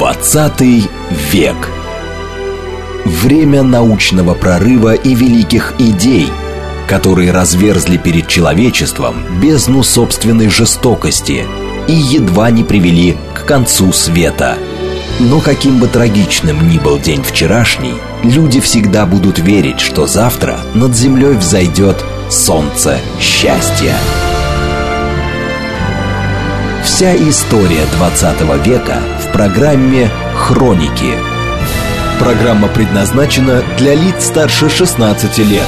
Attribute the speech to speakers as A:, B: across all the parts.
A: 20 век. Время научного прорыва и великих идей, которые разверзли перед человечеством бездну собственной жестокости и едва не привели к концу света. Но каким бы трагичным ни был день вчерашний, люди всегда будут верить, что завтра над землей взойдет солнце счастья. Вся история 20 века в программе «Хроники». Программа предназначена для лиц старше 16 лет.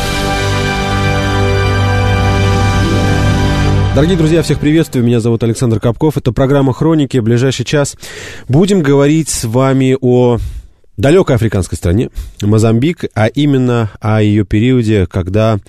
B: Дорогие друзья, всех приветствую. Меня зовут Александр Капков. Это программа «Хроники». В ближайший час будем говорить с вами о далекой африканской стране, Мозамбик, а именно о ее периоде, когда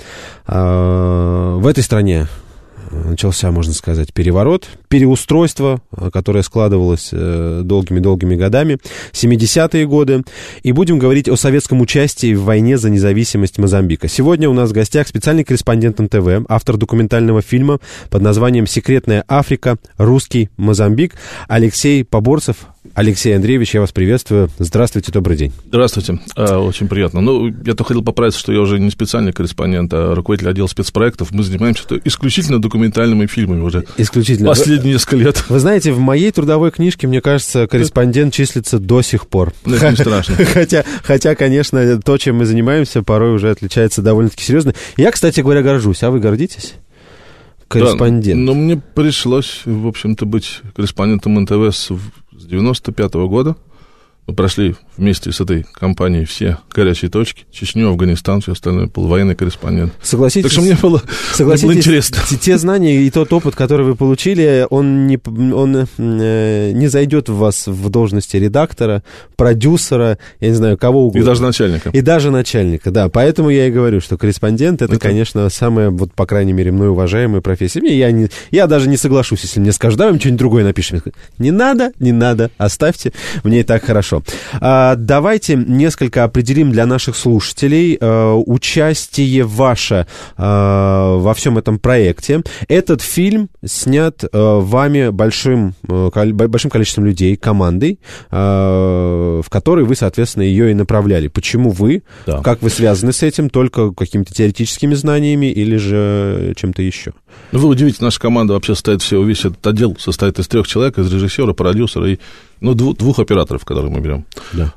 B: в этой стране начался, можно сказать, переворот, переустройство, которое складывалось долгими-долгими годами, 70-е годы. И будем говорить о советском участии в войне за независимость Мозамбика. Сегодня у нас в гостях специальный корреспондент НТВ, автор документального фильма под названием «Секретная Африка. Русский Мозамбик» Алексей Поборцев. Алексей Андреевич, я вас приветствую. Здравствуйте, добрый день.
C: Здравствуйте, очень приятно. Я только хотел поправиться, что я уже не специальный корреспондент, а руководитель отдела спецпроектов. Мы занимаемся исключительно документальными фильмами уже
B: исключительно.
C: Последние несколько лет.
B: Вы знаете, в моей трудовой книжке, мне кажется, корреспондент числится до сих пор.
C: Это не страшно.
B: Хотя, конечно, то, чем мы занимаемся, порой уже отличается довольно-таки серьезно. Я, кстати говоря, горжусь. А вы гордитесь? Корреспондент.
C: Да, но мне пришлось, в общем-то, быть корреспондентом НТВ с 95-го года. Мы прошли вместе с этой компанией все горячие точки. Чечню, Афганистан, все остальное. Был военный корреспондент.
B: Согласитесь,
C: так что мне было интересно.
B: Те знания и тот опыт, который вы получили, он не зайдет в вас в должности редактора, продюсера, я не знаю, кого угодно.
C: И даже начальника.
B: И даже начальника, да. Поэтому я и говорю, что корреспондент — это, конечно, самая, вот, по крайней мере, мной уважаемая профессия. Я даже не соглашусь, если мне скажут, давай что-нибудь другое напишем. Не надо, оставьте, мне и так хорошо. Давайте несколько определим для наших слушателей участие ваше во всем этом проекте. Этот фильм снят вами большим количеством людей, командой, в которой вы, соответственно, ее и направляли. Почему вы? Да. Как вы связаны с этим? Только какими-то теоретическими знаниями или же чем-то еще?
C: Вы удивитесь, наша команда вообще весь этот отдел состоит из 3 человек, из режиссера, продюсера и двух операторов, которых мы берем. Да.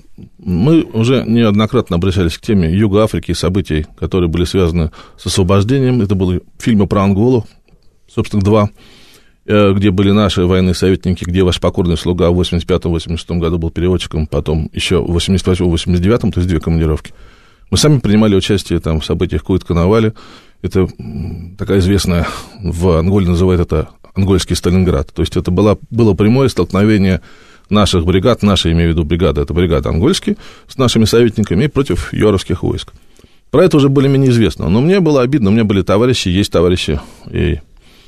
C: Мы уже неоднократно обращались к теме Юга Африки и событий, которые были связаны с освобождением. Это были фильмы про Анголу, собственно, 2, где были наши военные советники, где ваш покорный слуга в 85-86 году был переводчиком, потом еще в 88-89, то есть 2 командировки. Мы сами принимали участие там, в событиях Куит-Канавале. Это такая известная, в Анголе называют это ангольский Сталинград. То есть это было прямое столкновение наших бригад, наша, имею в виду бригада, это бригада ангольские, с нашими советниками против юаровских войск. Про это уже более-менее известно. Но мне было обидно, у меня были товарищи, есть товарищи, и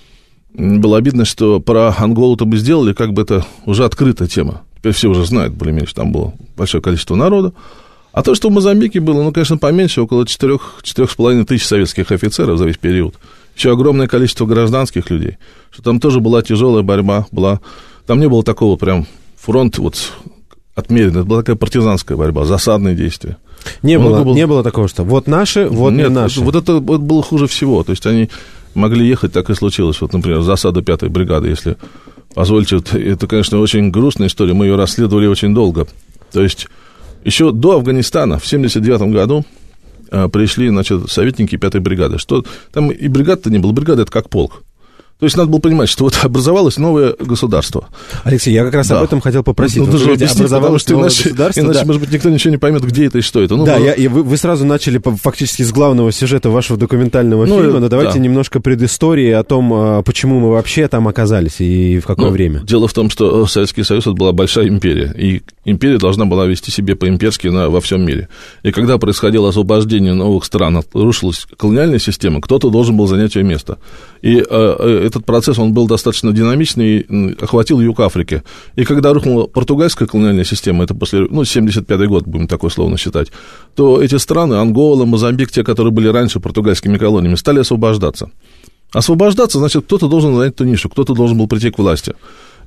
C: было обидно, что про Анголу-то бы сделали, как бы это уже открытая тема. Теперь все уже знают более-менее, что там было большое количество народа. А то, что в Мозамбике было, конечно, поменьше, около 4,5 тысяч советских офицеров за весь период, еще огромное количество гражданских людей, что там тоже была тяжелая борьба, там не было такого прям фронта отмеренного, это была такая партизанская борьба, засадные действия.
B: Не было такого, что вот наши, вот не наши.
C: Вот это было хуже всего, то есть они могли ехать, так и случилось, например, засада 5-й бригады, если позволите, это, конечно, очень грустная история, мы ее расследовали очень долго, то есть еще до Афганистана в 1979 году пришли, советники 5-й бригады. Что там и бригад-то не было, бригада — это как полк. То есть надо было понимать, что образовалось новое государство.
B: Алексей, я как раз об этом хотел попросить.
C: Тоже объяснить, потому что иначе, может быть, никто ничего не поймет, где это и что это.
B: Вы сразу начали фактически с главного сюжета вашего документального фильма, но давайте немножко предыстории о том, почему мы вообще там оказались и в какое время.
C: Дело в том, что Советский Союз — это была большая империя, и империя должна была вести себя по-имперски во всем мире. И когда происходило освобождение новых стран, рушилась колониальная система, кто-то должен был занять ее место. И этот процесс, он был достаточно динамичный и охватил юг Африки. И когда рухнула португальская колониальная система, это после, 75-й год, будем такое словно считать, то эти страны, Ангола, Мозамбик, те, которые были раньше португальскими колониями, стали освобождаться. Освобождаться, значит, кто-то должен занять эту нишу, кто-то должен был прийти к власти.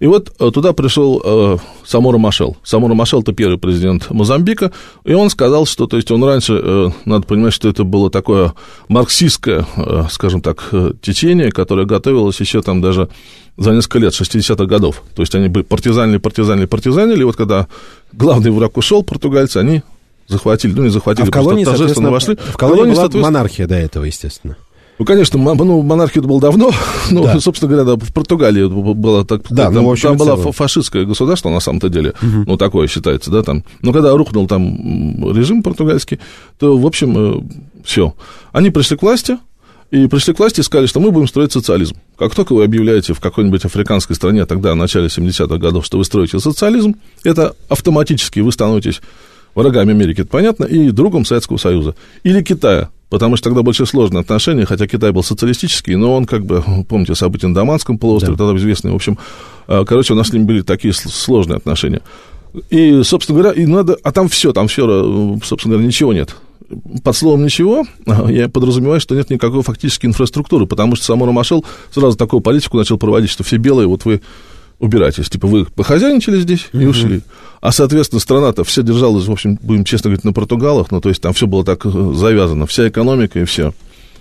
C: И вот туда пришел Самора Машел. Самора Машел – это первый президент Мозамбика, и он сказал, что, то есть, он раньше, надо понимать, что это было такое марксистское, скажем так, течение, которое готовилось еще там даже за несколько лет, 60-х годов. То есть, они бы партизанили, и вот когда главный враг ушел, португальцы, они захватили, не захватили,
B: в колонии,
C: торжественно вошли.
B: В колонии была монархия до этого, естественно.
C: Ну, конечно, монархия это было давно, но, да. Собственно говоря, в Португалии было так, да, там, там было фашистское государство, на самом-то деле, ну, такое считается, да, там. Но когда рухнул там режим португальский, то, в общем, все. Они пришли к власти, и сказали, что мы будем строить социализм. Как только вы объявляете в какой-нибудь африканской стране, тогда, в начале 70-х годов, что вы строите социализм, это автоматически вы становитесь врагами Америки, это понятно, и другом Советского Союза. Или Китая. Потому что тогда больше сложные отношения, хотя Китай был социалистический, но он, как бы, помните, события на Даманском полуострове, да. Тогда известные, в общем, короче, у нас с ними были такие сложные отношения. И, собственно говоря, а там все, собственно говоря, ничего нет. Под словом «ничего» я подразумеваю, что нет никакой фактической инфраструктуры, потому что Самора Машел сразу такую политику начал проводить, что все белые, вот вы убирайтесь, типа вы похозяйничали здесь и ушли. А, соответственно, страна-то все держалась, в общем, будем честно говорить, на португалах, ну, то есть там все было так завязано, вся экономика и все.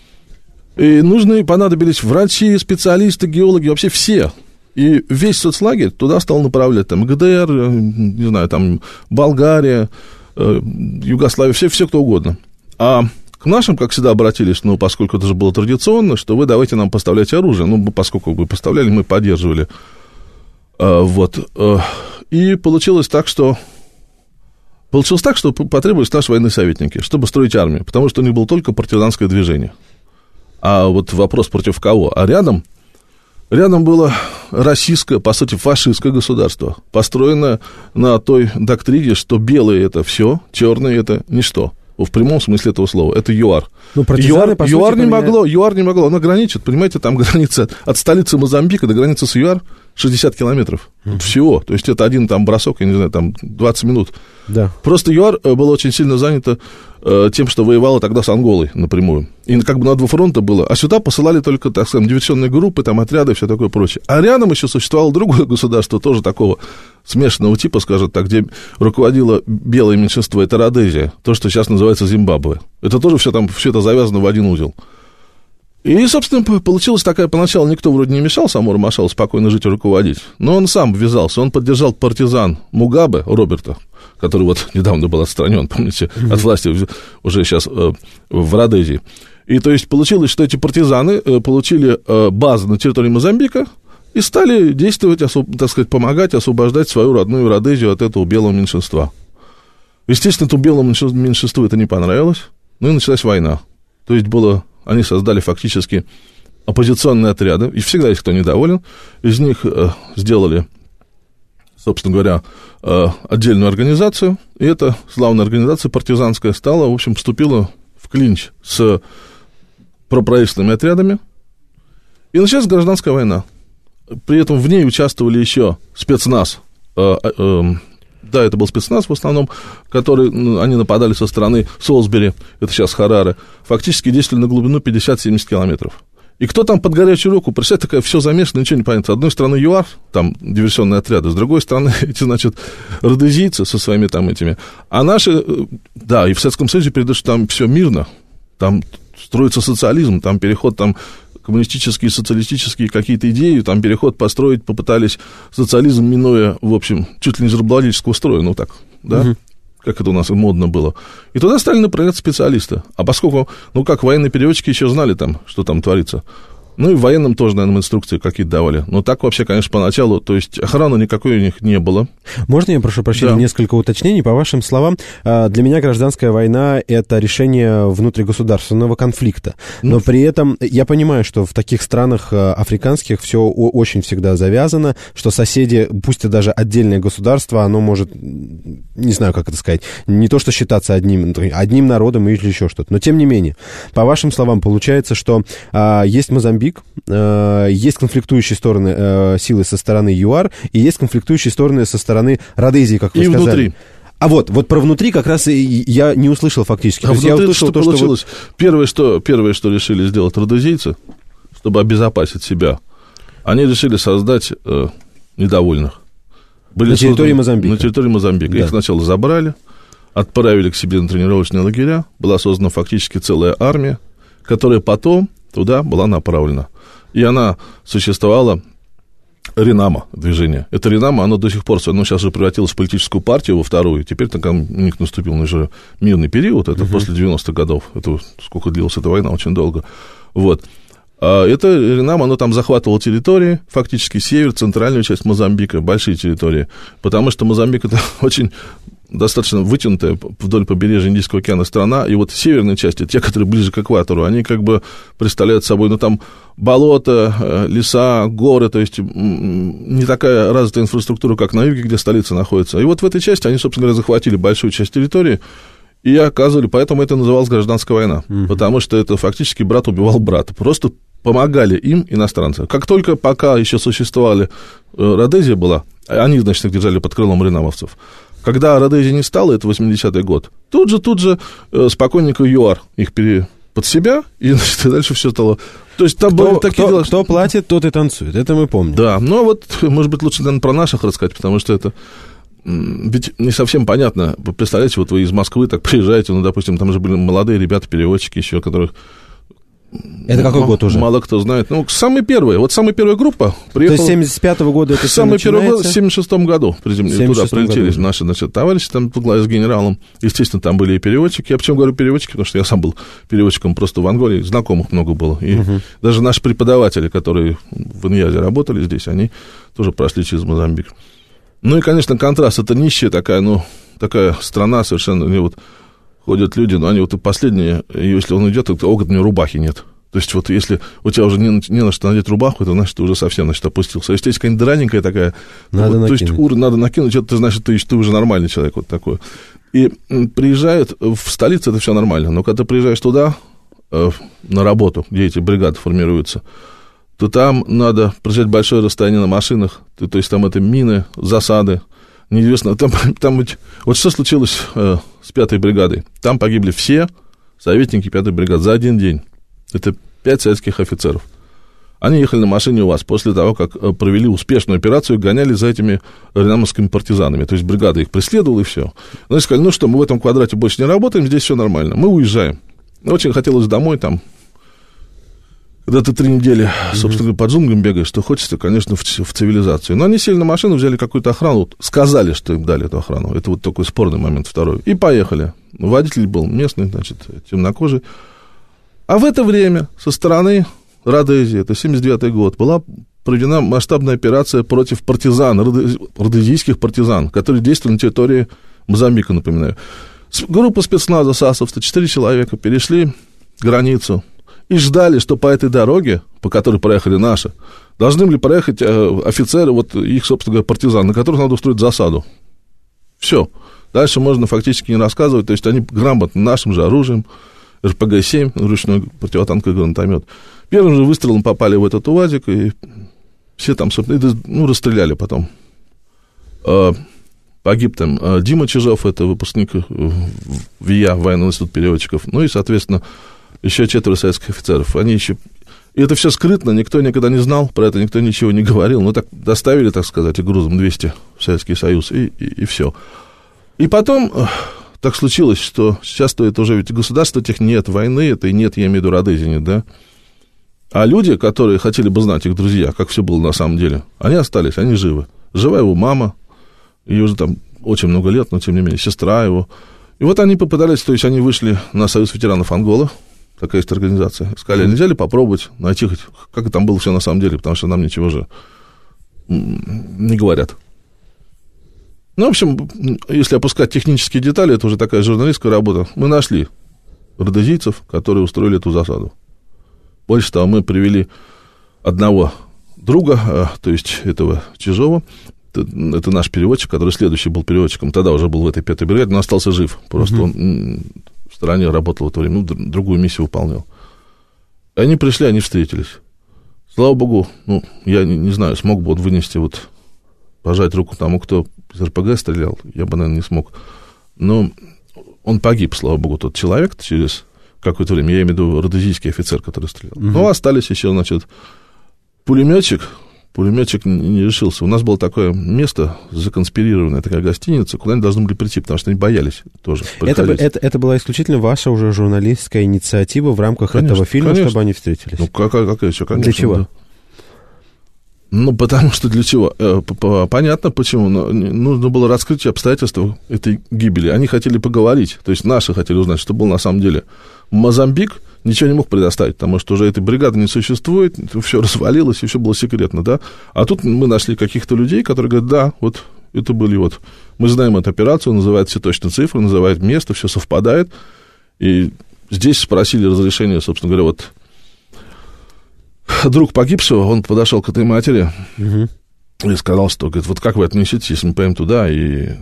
C: И понадобились врачи, специалисты, геологи, вообще все. И весь соцлагерь туда стал направлять, там, ГДР, не знаю, там, Болгария, Югославия, все кто угодно. А к нашим, как всегда, обратились, ну, поскольку это же было традиционно, что вы давайте нам поставлять оружие. Ну, поскольку вы поставляли, мы поддерживали. Вот. И получилось так, что потребовались наши военные советники, чтобы строить армию, потому что у них было только партизанское движение. А вот вопрос против кого? А рядом было российское, по сути, фашистское государство, построенное на той доктрине, что белые – это все, черные – это ничто. В прямом смысле этого слова. Это ЮАР.
B: Ну, ЮАР
C: не могло. Он ограничит, понимаете, там граница от столицы Мозамбика до границы с ЮАР 60 километров. Всего. То есть это один там бросок, я не знаю, там 20 минут.
B: Да.
C: Просто ЮАР было очень сильно занято тем, что воевало тогда с Анголой напрямую. И как бы на два фронта было. А сюда посылали только, так скажем, диверсионные группы, там отряды и все такое прочее. А рядом еще существовало другое государство, тоже такого смешанного типа, скажем так, где руководило белое меньшинство, это Родезия, то, что сейчас называется Зимбабве. Это тоже все это завязано в один узел. И, собственно, получилась такая, поначалу никто вроде не мешал Самору Машелу спокойно жить и руководить, но он сам ввязался, он поддержал партизан Мугабе, Роберта, который вот недавно был отстранен, помните, от власти уже сейчас в Родезии. И то есть получилось, что эти партизаны получили базу на территории Мозамбика и стали действовать, так сказать, помогать освобождать свою родную Родезию от этого белого меньшинства. Естественно, этому белому меньшинству это не понравилось, ну и началась война. То есть они создали фактически оппозиционные отряды, и всегда есть кто недоволен, из них сделали, собственно говоря, отдельную организацию, и эта славная организация партизанская стала, в общем, вступила в клинч с проправительственными отрядами, и началась гражданская война. При этом в ней участвовали еще спецназ, да, это был спецназ в основном, они нападали со стороны Солсбери, это сейчас Хараре, фактически действовали на глубину 50-70 километров. И кто там под горячую руку, представляете, такая все замешано, ничего не понятно. С одной стороны ЮАР, там диверсионные отряды, с другой стороны эти, значит, родезийцы со своими там этими. А наши, да, и в Советском Союзе передают, что там все мирно, там строится социализм, там переход, там коммунистические, социалистические какие-то идеи, там переход построить попытались, социализм минуя, в общем, чуть ли не из рабовладельческого строя, ну так, да, как это у нас модно было. И туда стали направлять специалисты. А поскольку, ну как, военные переводчики еще знали там, что там творится, ну и военным тоже, наверное, инструкции какие-то давали. Но так вообще, конечно, поначалу, то есть охраны никакой у них не было.
B: Можно я прошу прощения, да. Несколько уточнений? По вашим словам, для меня гражданская война – это решение внутригосударственного конфликта. Но при этом я понимаю, что в таких странах африканских все очень всегда завязано, что соседи, пусть и даже отдельное государство, оно может, не знаю, как это сказать, не то что считаться одним народом или еще что-то. Но тем не менее, по вашим словам, получается, что есть Мозамбик, есть конфликтующие стороны силы со стороны ЮАР, и есть конфликтующие стороны со стороны Родезии, как вы сказали.
C: Внутри.
B: А вот про внутри как раз я не услышал фактически.
C: А внутри я услышал что получилось? Первое, что решили сделать родезийцы, чтобы обезопасить себя, они решили создать недовольных.
B: На территории Мозамбика.
C: На территории Мозамбика. Да. Их сначала забрали, отправили к себе на тренировочные лагеря, была создана фактически целая армия, которая потом туда была направлена. И она существовала, Ренама движение. Это Ренама, оно до сих пор, оно сейчас же превратилось в политическую партию, во вторую. Теперь так у них наступил уже мирный период, это после 90-х годов. Это сколько длилась эта война, очень долго. Вот. А это Ренама, оно там захватывало территории, фактически север, центральную часть Мозамбика, большие территории. Потому что Мозамбик это очень достаточно вытянутая вдоль побережья Индийского океана страна, и вот северные части, те, которые ближе к экватору, они как бы представляют собой, ну, там болота, леса, горы, то есть не такая развитая инфраструктура, как на юге, где столица находится. И вот в этой части они, собственно говоря, захватили большую часть территории и оказывали, поэтому это называлось гражданская война, потому что это фактически брат убивал брата, просто помогали им иностранцы. Как только пока еще существовали, Родезия была, они, значит, их держали под крылом ренамовцев. Когда Родезии не стало, это 80-й год, тут же спокойненько ЮАР их под себя, и, значит, и дальше все стало... То есть там были такие дела...
B: Кто платит, тот и танцует, это мы помним.
C: Да, но вот, может быть, лучше, наверное, про наших рассказать, потому что это... Ведь не совсем понятно. Представляете, вот вы из Москвы так приезжаете, ну, допустим, там же были молодые ребята-переводчики еще, которых...
B: Это какой год уже?
C: Мало кто знает. Ну, самая первая группа приехала...
B: То есть 75-го года это все
C: начинается? Самый первый год, в 76-м году туда прилетели наши, значит, товарищи, там, с генералом. Естественно, там были и переводчики. Я почему говорю переводчики, потому что я сам был переводчиком просто в Анголе, знакомых много было. И даже наши преподаватели, которые в Иньязе работали здесь, они тоже прошли через Мозамбик. Ну и, конечно, контраст. Это нищая такая, ну, такая страна совершенно... Вот, ходят люди, но они вот и последние, и если он идет, то у него рубахи нет. То есть вот если у тебя уже не на что надеть рубаху, это значит, ты уже совсем, значит, опустился. А если есть какая-нибудь драненькая такая,
B: надо
C: вот, то есть надо накинуть, это значит, ты уже нормальный человек вот такой. И приезжают, в столице это все нормально, но когда ты приезжаешь туда, на работу, где эти бригады формируются, то там надо проезжать большое расстояние на машинах, то есть там это мины, засады, неизвестно, там ведь... Вот что случилось с 5-й бригадой? Там погибли все советники 5-й бригады за один день. Это 5 советских офицеров. Они ехали на машине у вас после того, как провели успешную операцию, гоняли за этими ренамовскими партизанами. То есть бригада их преследовала, и все. Они сказали, ну что, мы в этом квадрате больше не работаем, здесь все нормально. Мы уезжаем. Очень хотелось домой там. Когда ты 3 недели, собственно говоря, по джунглям бегаешь, что хочется, конечно, в цивилизацию. Но они сели на машину, взяли какую-то охрану, сказали, что им дали эту охрану. Это вот такой спорный момент второй. И поехали. Водитель был местный, значит, темнокожий. А в это время со стороны Родезии, это 79-й год, была проведена масштабная операция против партизан, родезийских партизан, которые действовали на территории Мозамбика, напоминаю. Группа спецназа САСовцев, 4 человека, перешли границу и ждали, что по этой дороге, по которой проехали наши, должны были проехать офицеры, вот их, собственно говоря, партизан, на которых надо устроить засаду. Все. Дальше можно фактически не рассказывать, то есть они грамотно нашим же оружием, РПГ-7, ручной противотанковый гранатомет. Первым же выстрелом попали в этот УАЗик, и все там, собственно, ну, расстреляли потом. Погиб там Дима Чижов, это выпускник ВИА, военный институт переводчиков, ну и, соответственно, еще 4 советских офицеров. Они еще... И это все скрытно, никто никогда не знал, про это никто ничего не говорил. Ну, так доставили, так сказать, и грузом 200 в Советский Союз, и все. И потом так случилось, что сейчас-то это уже ведь государства этих нет, войны это и нет, я имею в виду Родезии нет, да? А люди, которые хотели бы знать, их друзья, как все было на самом деле, они остались, они живы. Жива его мама, ей уже там очень много лет, но тем не менее, сестра его. И вот они попытались, то есть они вышли на Союз ветеранов Анголы, такая есть организация, сказали, нельзя ли попробовать найти, как там было все на самом деле, потому что нам ничего же не говорят. Ну, в общем, если опускать технические детали, это уже такая журналистская работа. Мы нашли родезийцев, которые устроили эту засаду. Больше того, мы привели одного друга, то есть этого Чижова, это наш переводчик, который следующий был переводчиком, тогда уже был в этой 5-й бригаде, но остался жив, просто он в стороне работал в это время, ну, другую миссию выполнял. И они пришли, они встретились. Слава богу, ну, я не знаю, смог бы он вынести, вот, пожать руку тому, кто из РПГ стрелял, я бы, наверное, не смог. Но он погиб, слава богу, тот человек через какое-то время, я имею в виду родезийский офицер, который стрелял. Но остались еще, значит, пулеметчик, пулеметчик не решился. У нас было такое место, законспирированная такая гостиница, куда они должны были прийти, потому что они боялись тоже.
B: Это была исключительно ваша уже журналистская инициатива в рамках этого фильма, конечно. Чтобы они встретились?
C: Ну, какая еще, конечно.
B: Для чего?
C: Да. Ну, потому что для чего? Понятно, почему. Нужно было раскрыть обстоятельства этой гибели. Они хотели поговорить, то есть наши хотели узнать, что было на самом деле. Мозамбик ничего не мог предоставить, потому что уже этой бригады не существует, все развалилось, и все было секретно, да. А тут мы нашли каких-то людей, которые говорят, да, вот это были вот... Мы знаем эту операцию, называют все точно цифры, называют место, все совпадает. И здесь спросили разрешение, собственно говоря, вот... Друг погибшего, он подошел к этой матери и сказал, что, говорит, вот как вы отнесетесь, если мы поедем туда, и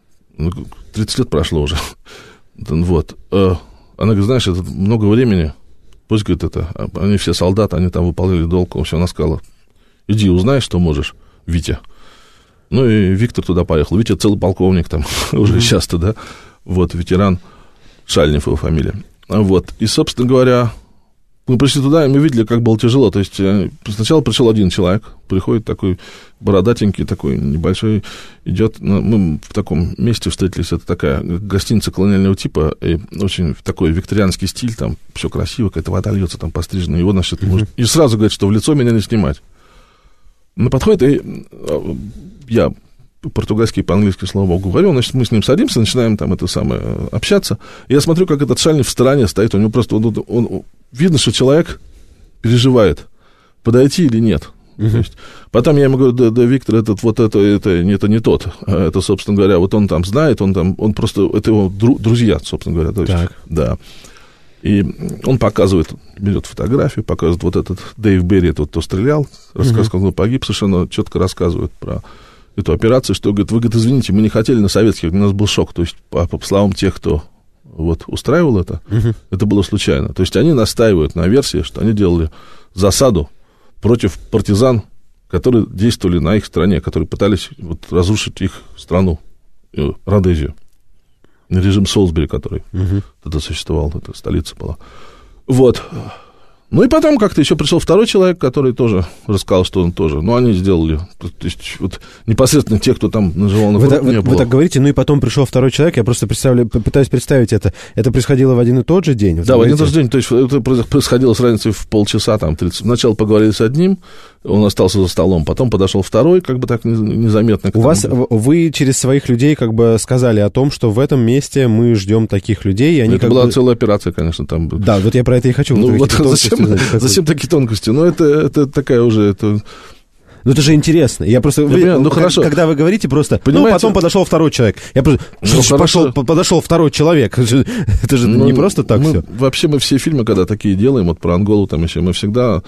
C: 30 лет прошло уже. Вот. Она говорит, знаешь, это много времени, пусть, говорит, это, они все солдаты, они там выполняли долг, все, она сказала, иди узнай, что можешь, Витя. Ну, и Виктор туда поехал. Витя целый полковник там, уже сейчас-то, да, вот, ветеран, Шальнев его фамилия. Вот, и, собственно говоря... Мы пришли туда, и мы видели, как было тяжело. То есть сначала пришел один человек, приходит такой бородатенький, такой небольшой, идет. Мы в таком месте встретились. Это такая гостиница колониального типа, и очень такой викторианский стиль, там все красиво, какая-то вода льется, там пострижена. И, значит, и сразу говорит, что в лицо меня не снимать. Он подходит, и я по-португальски и по-английски, слава богу, говорю, значит, мы с ним садимся, начинаем там это самое общаться. И я смотрю, как этот Шальнев в стороне стоит, у него просто, он видно, что человек переживает, подойти или нет. То есть, потом я ему говорю, да, Виктор, это не тот. Это, собственно говоря, вот он там знает, он просто, это его друзья, собственно говоря. То есть,
B: так.
C: Да. И он показывает, берет фотографию, показывает вот этот Дэйв Берри, тот, кто стрелял, рассказывает, как он погиб, совершенно четко рассказывает про эту операцию, что, говорит, вы, говорит, извините, мы не хотели на советских, у нас был шок. То есть, по словам тех, кто вот устраивал это, это было случайно. То есть, они настаивают на версии, что они делали засаду против партизан, которые действовали на их стороне, которые пытались вот разрушить их страну, Родезию. Режим Солсбери, который тогда существовал, это столица была. Вот. Ну, и потом как-то еще пришел второй человек, который тоже рассказал, что он тоже. Ну, они сделали, то есть, вот непосредственно те, кто там наживал на фронт, не было.
B: Вы так говорите, ну, и потом пришел второй человек, я просто пытаюсь представить это. Это происходило в один и тот же день?
C: Да, в один и тот же день, то есть, это происходило с разницей в полчаса, там, 30. Сначала поговорили с одним, он остался за столом, потом подошел второй, как бы так незаметно.
B: Вы через своих людей как бы сказали о том, что в этом месте мы ждем таких людей, и они
C: это была целая операция, конечно, там.
B: Да, вот я про это и хочу.
C: Ну, вот зачем такие тонкости? Ну, это такая уже...
B: Ну, это же интересно. Я просто...
C: хорошо.
B: Когда вы говорите просто...
C: Понимаете?
B: Ну, потом подошел второй человек. Я просто... подошел второй человек. Это же не просто так все.
C: Вообще мы все фильмы, когда такие делаем, вот про Анголу там еще, мы всегда...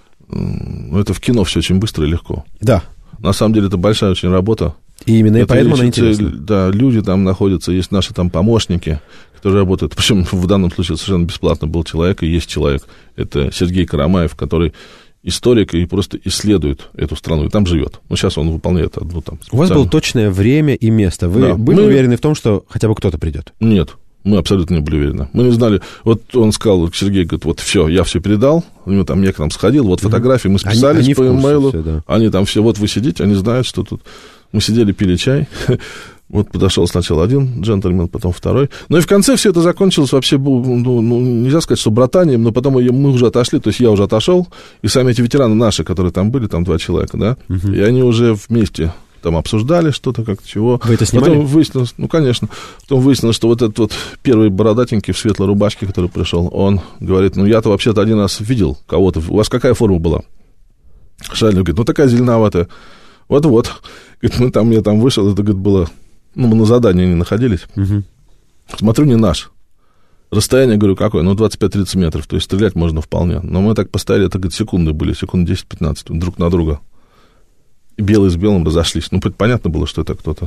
C: это в кино все очень быстро и легко.
B: Да.
C: На самом деле это большая очень работа.
B: И именно и поэтому она интересна.
C: Да, люди там находятся, есть наши там помощники, которые работают. Причем в данном случае совершенно бесплатно был человек, и есть человек. Это Сергей Карамаев, который историк и просто исследует эту страну, и там живет. Ну, сейчас он выполняет одну там специальную...
B: У вас было точное время и место. Вы были уверены в том, что хотя бы кто-то придет?
C: Нет. Мы абсолютно не были уверены. Мы не знали. Вот он сказал, Сергей говорит, вот все, я все передал. У него там некто сходил, вот фотографии, мы списались
B: они
C: по имейлу.
B: Да.
C: Они там все, вот вы сидите, они знают, что тут. Мы сидели, пили чай. Вот подошел сначала один джентльмен, потом второй. Ну и в конце все это закончилось вообще, нельзя сказать, что братанием, но потом мы уже отошли, то есть я уже отошел, и сами эти ветераны наши, которые там были, там 2 человека, да, и они уже вместе... Там обсуждали что-то, как-то чего.
B: Вы это снимали?
C: Потом выяснилось, ну, конечно. Потом выяснилось, что вот этот вот первый бородатенький в светлой рубашке, который пришел, он говорит, ну, я-то вообще-то один раз видел кого-то. У вас какая форма была? Шальник говорит, ну, такая зеленоватая. Вот-вот. Говорит, я там вышел, это, говорит, было... Ну, мы на задании не находились. Смотрю, не наш. Расстояние, говорю, какое? Ну, 25-30 метров. То есть стрелять можно вполне. Но мы так постояли, это, говорит, секунды были, секунд 10-15 друг на друга. Белый с белым разошлись. Ну, понятно было, что это кто-то.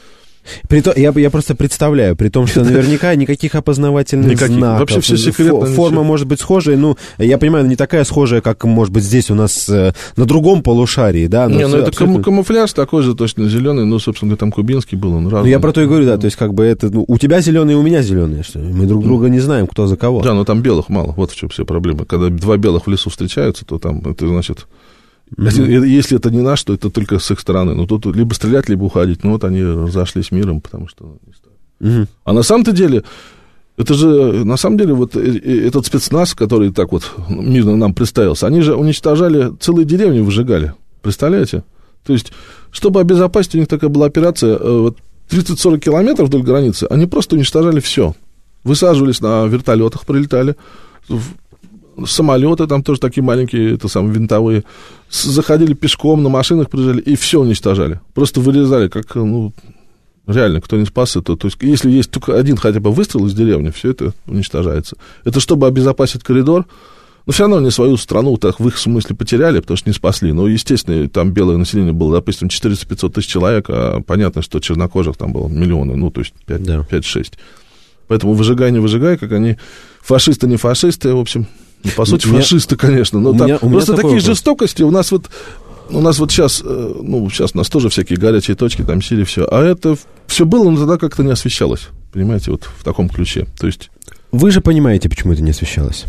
B: Я просто представляю, при том, что наверняка никаких опознавательных знаков.
C: Вообще все секретно.
B: Форма может быть схожая, ну, я понимаю, не такая схожая, как, может быть, здесь у нас на другом полушарии, да?
C: Не, ну, это абсолютно... камуфляж такой же, точно зеленый, ну, собственно говоря, там кубинский был, он разный.
B: Ну, я про то и говорю, да, то есть, как бы это, ну, у тебя зеленый, у меня зеленый, что мы друг друга не знаем, кто за кого.
C: Да, но там белых мало, вот в чем все проблемы. Когда 2 белых в лесу встречаются, то там, это значит... Если это не наш, то это только с их стороны. Ну, тут либо стрелять, либо уходить. Ну, вот они разошлись миром, потому что... А на самом-то деле, это же, на самом деле, вот этот спецназ, который так вот мирно нам представился, они же уничтожали, целые деревни выжигали. Представляете? То есть, чтобы обезопасить, у них такая была операция, вот 30-40 километров вдоль границы, они просто уничтожали все. Высаживались на вертолетах, прилетали, самолеты там тоже такие маленькие, это самые винтовые, заходили пешком, на машинах приезжали, и все уничтожали. Просто вырезали, как, ну, реально, кто не спас это. То есть, если есть только один хотя бы выстрел из деревни, все это уничтожается. Это чтобы обезопасить коридор. Но все равно они свою страну так в их смысле потеряли, потому что не спасли. Но, естественно, там белое население было, допустим, 400-500 тысяч человек, а понятно, что чернокожих там было миллионы, ну, то есть 5-6. Поэтому выжигай, не выжигай, как они фашисты, не фашисты, в общем... По сути, фашисты, конечно, но там просто такие жестокости. У нас вот сейчас, ну, сейчас у нас тоже всякие горячие точки, там Сирия, все. А это все было, но тогда как-то не освещалось. Понимаете, вот в таком ключе. То есть...
B: Вы же понимаете, почему это не освещалось?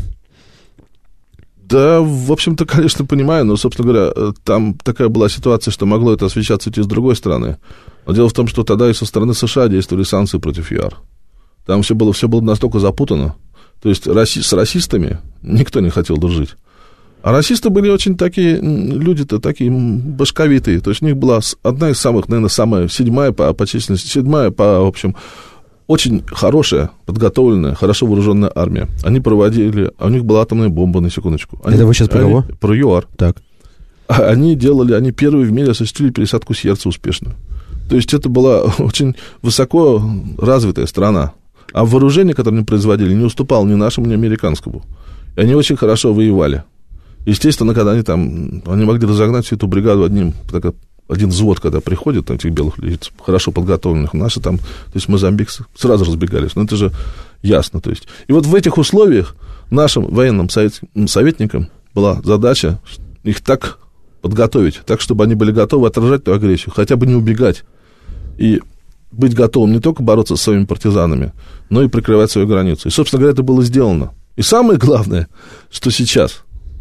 C: Да, в общем-то, конечно, понимаю, но, собственно говоря, там такая была ситуация, что могло это освещаться и с другой стороны. Но дело в том, что тогда и со стороны США действовали санкции против ЮАР. Там все было настолько запутано. То есть с расистами никто не хотел дружить. А расисты были очень такие, люди-то такие башковитые. То есть у них была одна из самых, наверное, седьмая по численности, в общем, очень хорошая, подготовленная, хорошо вооруженная армия. Они проводили, а у них была атомная бомба, на секундочку.
B: Это вы сейчас про кого?
C: Про ЮАР.
B: Так.
C: Они первые в мире осуществили пересадку сердца успешно. То есть это была очень высоко развитая страна. А вооружение, которое они производили, не уступало ни нашему, ни американскому. И они очень хорошо воевали. Естественно, когда они могли разогнать всю эту бригаду один взвод, когда приходит, этих белых людей, хорошо подготовленных, наши там, то есть Мозамбик, сразу разбегались. Но это же ясно. То есть. И вот в этих условиях нашим военным советникам была задача их так подготовить, так, чтобы они были готовы отражать эту агрессию, хотя бы не убегать. И быть готовым не только бороться с своими партизанами, но и прикрывать свою границу. И, собственно говоря, это было сделано. И самое главное, что сейчас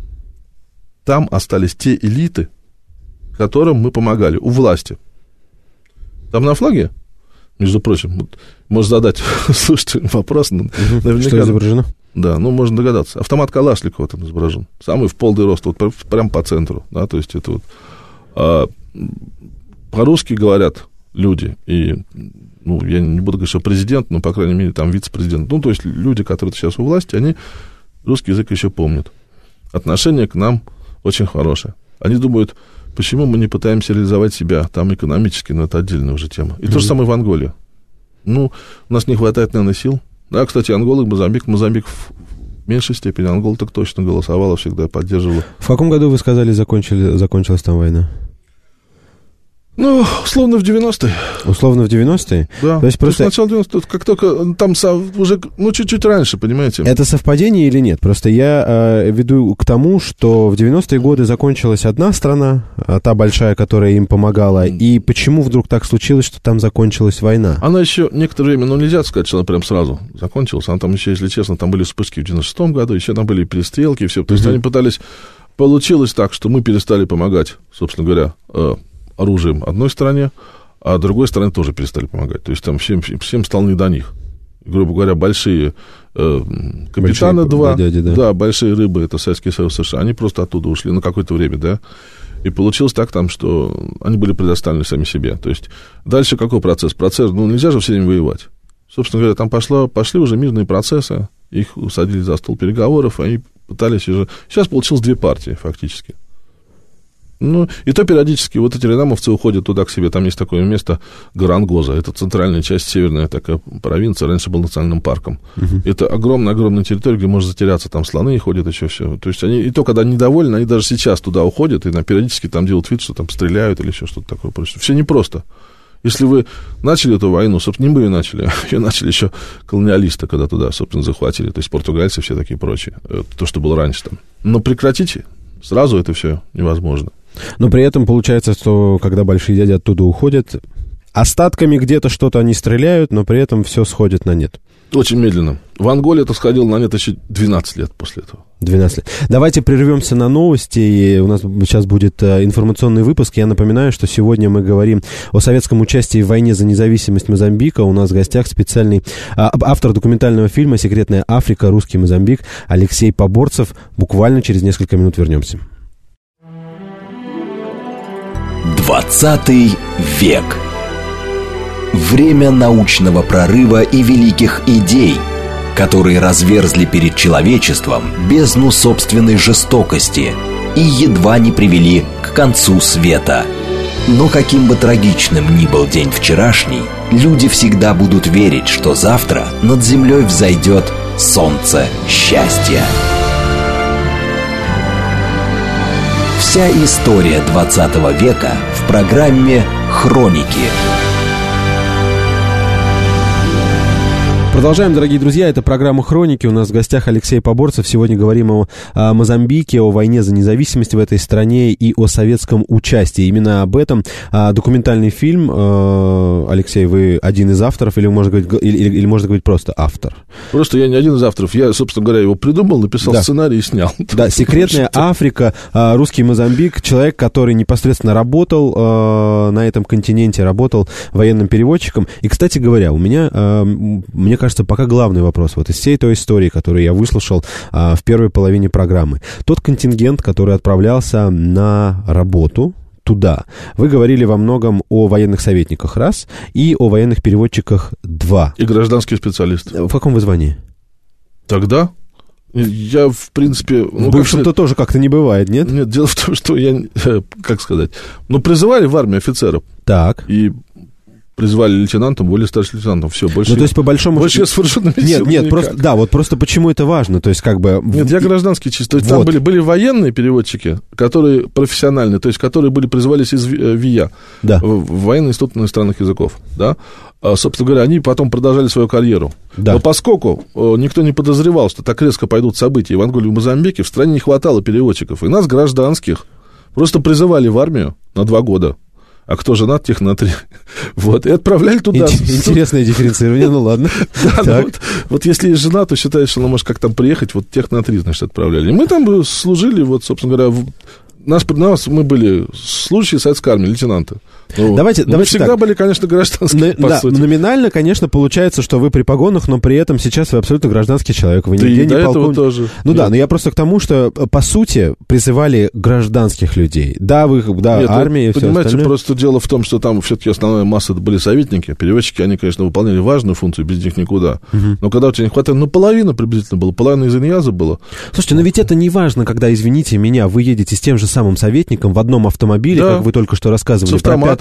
C: там остались те элиты, которым мы помогали, у власти. Там на флаге, между прочим, можно задать слушателям вопрос.
B: Что изображено?
C: Да, можно догадаться. Автомат Калашникова там изображен. Самый в полный рост, вот прям по центру. Да, то есть это вот... по-русски говорят люди, и, я не буду говорить, что президент, но, по крайней мере, там вице-президент, то есть люди, которые сейчас у власти, они русский язык еще помнят. Отношение к нам очень хорошее. Они думают, почему мы не пытаемся реализовать себя там экономически, но это отдельная уже тема. И то же самое в Анголе. У нас не хватает, наверное, сил. Да, кстати, Ангола и Мозамбик в меньшей степени. Ангола так точно голосовала, всегда поддерживала.
B: В каком году, вы сказали, закончилась там война?
C: Условно в 90-е.
B: Условно в 90-е?
C: Да.
B: То есть просто...
C: Сначала 90-е, как только там уже, чуть-чуть раньше, понимаете.
B: Это совпадение или нет? Просто я веду к тому, что в 90-е годы закончилась одна страна, та большая, которая им помогала, и почему вдруг так случилось, что там закончилась война?
C: Она еще некоторое время, нельзя сказать, что она прям сразу закончилась. Она там еще, если честно, там были вспышки в 96-м году, еще там были перестрелки, все. То есть они пытались... Получилось так, что мы перестали помогать, собственно говоря, оружием одной стороне, а другой стороне тоже перестали помогать. То есть там всем стало не до них. Грубо говоря, большие капитаны большие рыбы, это Советский Союз, США, они просто оттуда ушли на какое-то время, да. И получилось так там, что они были предоставлены сами себе. То есть дальше какой процесс? Нельзя же все время воевать. Собственно говоря, там пошли уже мирные процессы, их усадили за стол переговоров, они пытались уже... Сейчас получилось две партии, фактически. И то периодически вот эти ренамовцы уходят туда к себе, там есть такое место Гарангоза, это центральная часть, северная такая провинция, раньше был национальным парком. Это огромная территория, где можно затеряться, там слоны ходят, еще все. То есть они, и то, когда недовольны, они даже сейчас туда уходят, и периодически там делают вид, что там стреляют или еще что-то такое. Все непросто. Если вы начали эту войну, собственно, не мы ее начали, ее начали еще колониалисты, когда туда, собственно, захватили, то есть португальцы, все такие прочие, то, что было раньше там. Но прекратить сразу это все невозможно.
B: Но при этом получается, что когда большие дяди оттуда уходят, остатками где-то что-то они стреляют, но при этом все сходит на нет.
C: Очень медленно. В Анголе это сходило на нет еще 12 лет после этого.
B: 12 лет. Давайте прервемся на новости, и у нас сейчас будет информационный выпуск. Я напоминаю, что сегодня мы говорим о советском участии в войне за независимость Мозамбика. У нас в гостях специальный автор документального фильма «Секретная Африка. Русский Мозамбик» Алексей Поборцев. Буквально через несколько минут вернемся.
A: 20 век. Время научного прорыва и великих идей, которые разверзли перед человечеством бездну собственной жестокости и едва не привели к концу света. Но каким бы трагичным ни был день вчерашний, люди всегда будут верить, что завтра над землей взойдет солнце счастья. Вся история 20 века в программе «Хроники».
B: Продолжаем, дорогие друзья, это программа «Хроники». У нас в гостях Алексей Поборцев. Сегодня говорим о Мозамбике, о войне за независимость в этой стране и о советском участии. Именно об этом документальный фильм. Алексей, вы один из авторов или можно говорить просто автор?
C: Просто я не один из авторов. Я, собственно говоря, его придумал, написал сценарий и снял.
B: Да, «Секретная Африка. Русский Мозамбик». Человек, который непосредственно работал на этом континенте, работал военным переводчиком. И, кстати говоря, мне кажется, пока главный вопрос вот из всей той истории, которую я выслушал в первой половине программы. Тот контингент, который отправлялся на работу туда. Вы говорили во многом о военных советниках, раз, и о военных переводчиках, два.
C: И гражданские специалисты.
B: В каком вы звании?
C: Тогда я, в принципе...
B: Бывшим-то тоже как-то не бывает, нет?
C: Нет, дело в том, что я, как сказать, призывали в армию офицеров.
B: Так.
C: И призвали лейтенантом, более старшим лейтенантом. Все, больше.
B: Ну, то есть, по большому
C: больше я с вооруженными силами
B: Нет, просто почему это важно? То есть, как бы...
C: Нет, я гражданский чисто. То есть, там были военные переводчики, которые профессиональные, то есть, которые призывались из ВИА, в военный институт иностранных языков, да. Собственно говоря, они потом продолжали свою карьеру. Да. Но поскольку никто не подозревал, что так резко пойдут события в Анголе и в Мозамбике, в стране не хватало переводчиков. И нас, гражданских, просто призывали в армию на 2 года. А кто женат, тех на 3. Вот, и отправляли туда.
B: Интересное дифференцирование, ну ладно.
C: Вот если есть жена, то считаешь, что она может как там приехать, вот тех на 3, значит, отправляли. И мы там служили, вот, собственно говоря, мы были служащие советской армии, лейтенанты.
B: Давайте
C: всегда так. Были, конечно, гражданские, по сути.
B: Номинально, конечно, получается, что вы при погонах, но при этом сейчас вы абсолютно гражданский человек. Вы нигде не полковник.
C: Тоже.
B: Да, но я просто к тому, что, по сути, призывали гражданских людей. Да, армия и все
C: понимаете,
B: остальное.
C: Просто дело в том, что там все-таки основная масса были советники. Переводчики, они, конечно, выполняли важную функцию, без них никуда. Но когда у тебя не хватает, половина приблизительно было, половина из иньяза было.
B: Слушайте, но ведь это не важно, когда, извините меня, вы едете с тем же самым советником в одном автомобиле, как вы только что рассказывали,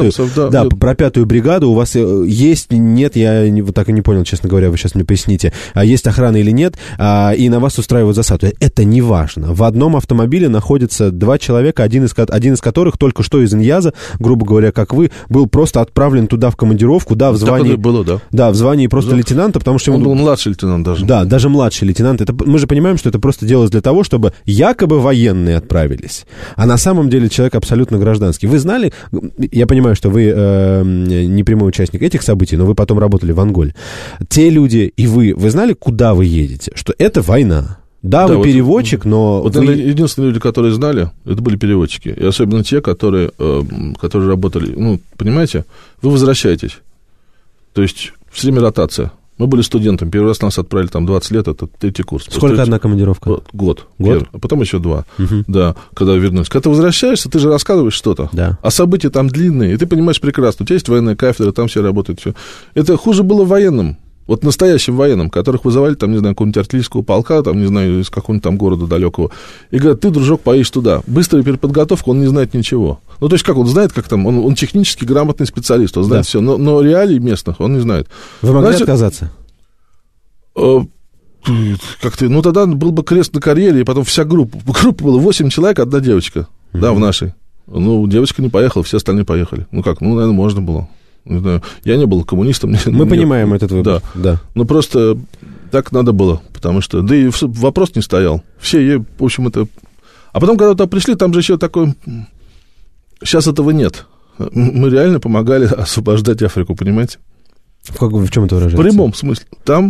B: про 5-ю бригаду, у вас есть, нет, я так и не понял, честно говоря, вы сейчас мне поясните, есть охрана или нет, и на вас устраивают засаду. Это не важно. В одном автомобиле находятся 2 человека, один из которых только что из иньяза, грубо говоря, как вы, был просто отправлен туда в командировку, в звании... в звании просто лейтенанта, потому что...
C: Он был младший лейтенант даже.
B: Да, даже младший лейтенант. Мы же понимаем, что это просто делалось для того, чтобы якобы военные отправились, а на самом деле человек абсолютно гражданский. Вы знали, я понимаю, что вы не прямой участник этих событий, но вы потом работали в Анголе. Те люди и вы знали, куда вы едете? Что это война. Да, вы переводчик, но...
C: Вот единственные люди, которые знали, это были переводчики. И особенно те, которые работали... понимаете, вы возвращаетесь. То есть все время ротация. Мы были студентами. Первый раз нас отправили 20 лет, это 3-й курс.
B: Сколько одна командировка?
C: Год? А потом еще 2. Да, когда вернулись. Когда ты возвращаешься, ты же рассказываешь что-то.
B: Да.
C: А события там длинные, и ты понимаешь прекрасно. У тебя есть военная кафедра, там все работают, все. Это хуже было военным. Вот настоящим военным, которых вызывали, какого-нибудь артиллерийского полка, из какого-нибудь там города далекого. И говорят, ты, дружок, поедешь туда. Быстрая переподготовка, он не знает ничего. То есть, как он знает, как там, он технически грамотный специалист, он знает все, но реалий местных он не знает.
B: Вы могли отказаться?
C: Тогда был бы крест на карьере, и потом вся группа. Группа была 8 человек, 1 девочка, в нашей. Девочка не поехала, все остальные поехали. Наверное, можно было. Не знаю, я не был коммунистом.
B: Мы понимаем этот выбор.
C: Да. Просто так надо было, потому что... Да и вопрос не стоял. Все, в общем, это... А потом, когда туда пришли, там же еще такое... Сейчас этого нет. Мы реально помогали освобождать Африку, понимаете?
B: В чем это выражается?
C: В прямом смысле. Там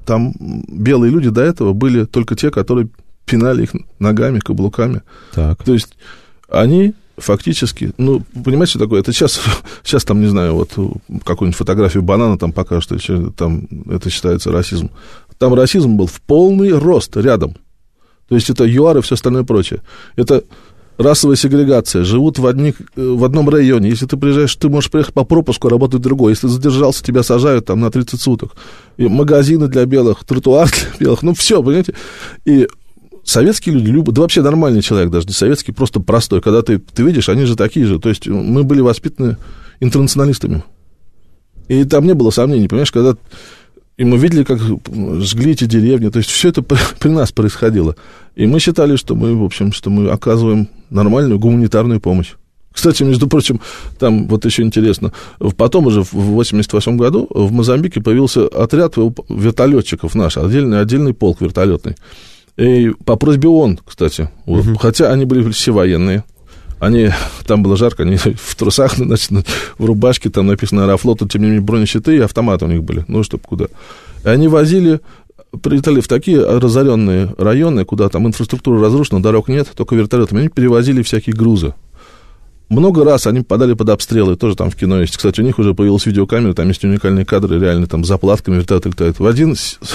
C: там белые люди до этого были только те, которые пинали их ногами, каблуками. Так. То есть они фактически, ну, понимаете, что такое? Это сейчас там, не знаю, вот какую-нибудь фотографию банана там покажут, там это считается расизм. Там расизм был в полный рост рядом. То есть это ЮАР и все остальное прочее. Это расовая сегрегация. Живут в одном районе. Если ты приезжаешь, ты можешь приехать по пропуску, работать в другой. Если задержался, тебя сажают там на 30 суток. И магазины для белых, тротуар для белых. Ну, все, понимаете? И советские люди, да вообще нормальный человек, даже не советский, просто простой. Когда ты видишь, они же такие же. То есть мы были воспитаны интернационалистами. И там не было сомнений, понимаешь, когда... И мы видели, как жгли эти деревни. То есть все это при нас происходило. И мы считали, что мы, в общем, что мы оказываем нормальную гуманитарную помощь. Кстати, между прочим, там вот еще интересно, потом уже в 1988 году в Мозамбике появился отряд вертолетчиков наш, отдельный полк вертолетный. И по просьбе ООН, кстати, хотя они были все военные, там было жарко, они в трусах, значит, в рубашке, там написано «Аэрофлот», тем не менее бронещиты и автоматы у них были, ну, чтобы куда. И они прилетали в такие разоренные районы, куда там инфраструктура разрушена, дорог нет, только вертолетами, они перевозили всякие грузы. Много раз они попадали под обстрелы, тоже там в кино есть. Кстати, у них уже появилась видеокамера, там есть уникальные кадры, реально там заплатками вертолет летает. В один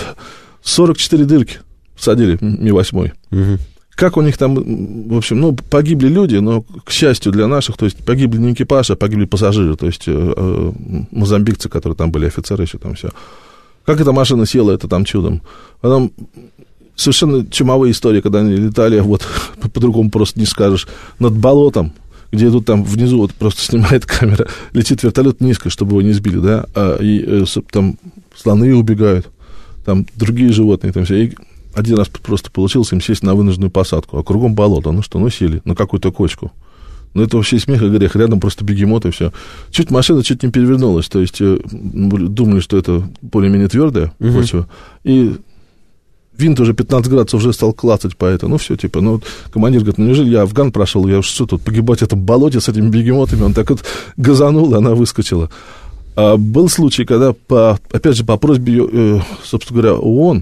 C: 44 дырки всадили Ми-8. Угу. Как у них там, в общем, ну, погибли люди, но, к счастью для наших, то есть погибли не экипаж, а погибли пассажиры, то есть мозамбикцы, которые там были, офицеры еще там все. Как эта машина села, это там чудом. Потом совершенно чумовые истории, когда они летали, вот по-другому просто не скажешь, над болотом, где тут там внизу вот просто снимает камера, летит вертолет низко, чтобы его не сбили, да, там слоны убегают, там другие животные, там все. И один раз просто получилось им сесть на вынужденную посадку, а кругом болото. Ну что, сели на какую-то кочку. Ну, это вообще смех и грех. Рядом просто бегемот и все. Машина чуть не перевернулась. То есть думали, что это более-менее твердая почва. И винт уже 15 градусов уже стал клацать по этому. Ну, все, типа, командир говорит, неужели я афган прошел? Я что тут, погибать в этом болоте с этими бегемотами? Он так вот газанул, и она выскочила. А был случай, когда, опять же, по просьбе, собственно говоря, ООН,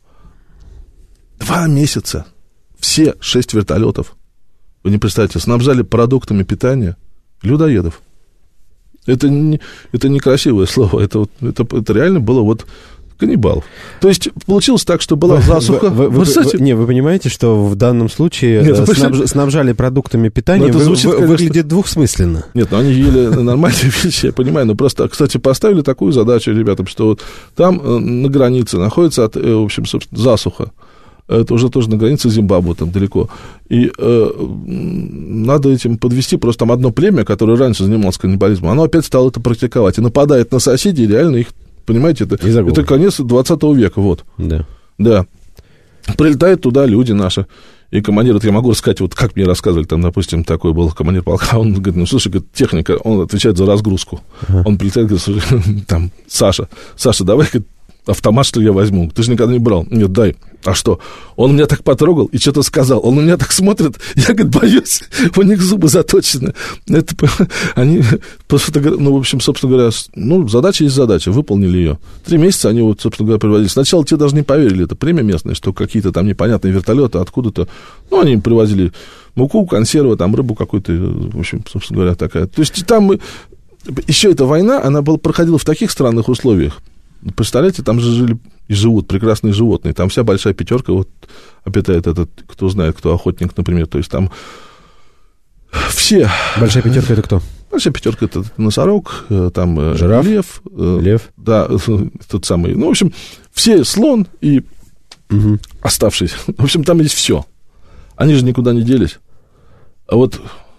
C: 2 месяца все 6 вертолетов, вы не представляете, снабжали продуктами питания людоедов. Это некрасивое слово, это реально было вот каннибал. То есть получилось так, что была засуха.
B: Вы понимаете, что в данном случае снабжали продуктами питания, выглядит двухсмысленно.
C: Нет, они ели нормальные вещи, я понимаю, но просто, кстати, поставили такую задачу ребятам, что вот там на границе находится, в общем, собственно, засуха. Это уже тоже на границе Зимбабве, там далеко. И надо этим подвести. Просто там одно племя, которое раньше занималось каннибализмом, оно опять стало это практиковать. И нападает на соседей, реально их, понимаете, это конец 20 века, вот. Да. Прилетают туда люди наши. И командир, я могу рассказать, вот как мне рассказывали, там, допустим, такой был командир полка, он говорит, слушай, техника, он отвечает за разгрузку. Он прилетает, говорит, слушай, там, Саша, давай, говорит, автомат, что ли, я возьму? Ты же никогда не брал. Нет, дай. А что? Он меня так потрогал и что-то сказал. Он на меня так смотрит, я, говорит, боюсь, у них зубы заточены. Это, они, в общем, собственно говоря, задача есть задача, выполнили ее. 3 месяца они, вот, собственно говоря, привозили. Сначала те даже не поверили, это племя местное, что какие-то там непонятные вертолеты откуда-то, они им привозили муку, консервы, там, рыбу какую-то, в общем, собственно говоря, такая. То есть там еще эта война, она проходила в таких странных условиях. Представляете, там же жили и живут прекрасные животные. Там вся большая пятерка, вот обитает этот, кто знает, кто охотник, например. То есть там все...
B: Большая пятерка — это кто?
C: Большая пятерка — это носорог, там
B: жираф,
C: лев. Да, тот самый. В общем, все слон и оставшиеся. В общем, там есть все. Они же никуда не делись. А вот...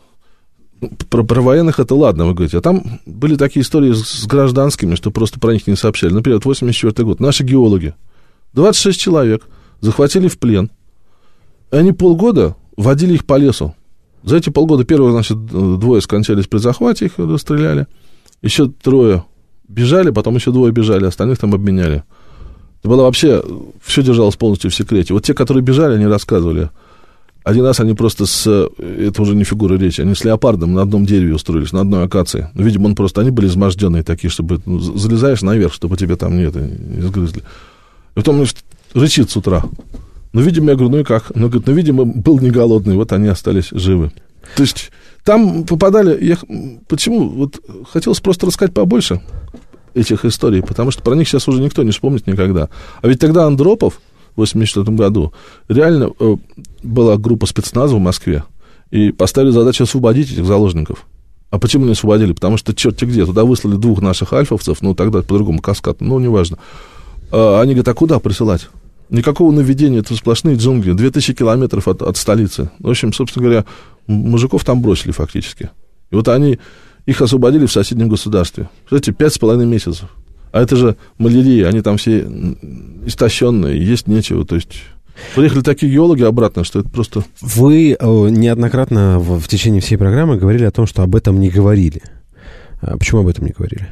C: Про военных это ладно, вы говорите. А там были такие истории с гражданскими, что просто про них не сообщали. Например, 1984 год. Наши геологи, 26 человек, захватили в плен. И они полгода водили их по лесу. За эти полгода первые, значит, 2 скончались при захвате, их расстреляли. Еще 3 бежали, потом еще 2 бежали, остальных там обменяли. Это было вообще... Все держалось полностью в секрете. Вот те, которые бежали, они рассказывали. Один раз они просто это уже не фигура речи, они с леопардом на одном дереве устроились, на одной акации. Видимо, они были изможденные такие, чтобы залезаешь наверх, чтобы тебя там не сгрызли. И потом, значит, рычит с утра. Ну, видимо, я говорю, ну и как? Ну, говорит, ну, видимо, был не голодный, вот они остались живы. То есть там попадали... Почему? Вот хотелось просто рассказать побольше этих историй, потому что про них сейчас уже никто не вспомнит никогда. А ведь тогда Андропов в 1984 году реально была группа спецназа в Москве, и поставили задачу освободить этих заложников. А почему не освободили? Потому что черти где, туда выслали 2 наших альфовцев, ну, тогда по-другому Каскад, ну, неважно. Они говорят, а куда присылать? Никакого наведения, это сплошные джунгли, 2000 километров от столицы. В общем, собственно говоря, мужиков там бросили фактически. И вот они их освободили в соседнем государстве. Кстати, 5,5 месяцев. А это же малярия, они там все истощенные, есть нечего, то есть... Приехали такие геологи обратно, что это просто...
B: Вы неоднократно в течение всей программы говорили о том, что об этом не говорили. А почему об этом не говорили?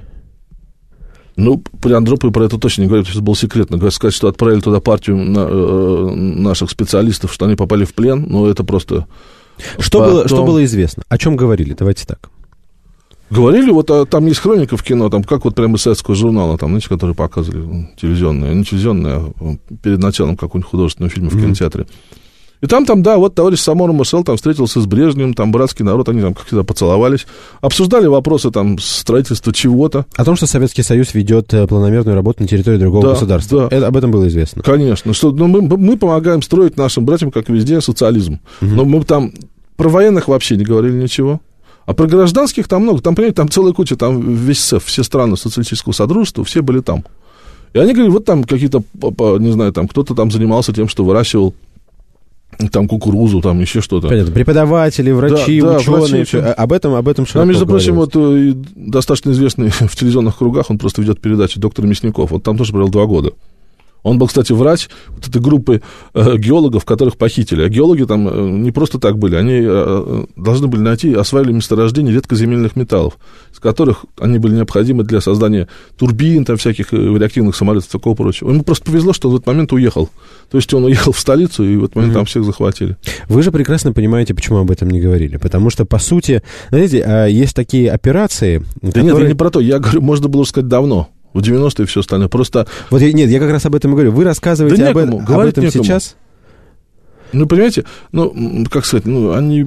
C: Ну, при Андропове про это точно не говорят, это было секретно. Говорят, сказать, что отправили туда партию наших специалистов, что они попали в плен, но это просто...
B: Что было известно? О чем говорили? Давайте так.
C: Говорили, вот там есть хроника в кино, там как вот прямо из советского журнала, там, знаете, которые показывали телевизионные, не телевизионные, а перед началом какого-нибудь художественного фильма в кинотеатре. И там, да, вот товарищ Самора Маршал там встретился с Брежневым, там братский народ, они там как всегда поцеловались, обсуждали вопросы там строительства чего-то. О том,
B: что Советский Союз ведет планомерную работу на территории другого государства. Да. Об этом было известно.
C: Конечно, что мы помогаем строить нашим братьям, как везде, социализм. Но мы там про военных вообще не говорили ничего. А про гражданских там много, там, понимаете, там целая куча, там весь СЭФ, все страны социалистического содружества, все были там. И они говорят, вот там какие-то, не знаю, там кто-то там занимался тем, что выращивал там кукурузу, там еще что-то.
B: Понятно, преподаватели, врачи,
C: да,
B: ученые, врачи, об этом широко
C: между прочим, вот достаточно известный в телевизионных кругах, он просто ведет передачу «Доктор Мясников», вот там тоже провел 2 года. Он был, кстати, врач вот этой группы геологов, которых похитили. А геологи там не просто так были. Они должны были найти и осваивали месторождения редкоземельных металлов, из которых они были необходимы для создания турбин, там, всяких реактивных самолетов и такого прочего. Ему просто повезло, что он в этот момент уехал. То есть он уехал в столицу, и в этот момент там всех захватили.
B: Вы же прекрасно понимаете, почему об этом не говорили. Потому что, по сути, знаете, есть такие операции...
C: Да которые... нет, я не про то. Я говорю, можно было сказать давно. В 90-е и все остальное. Просто...
B: Вот нет, я как раз об этом и говорю. Вы рассказываете об этом сейчас?
C: Ну, понимаете, ну, как сказать, ну, они...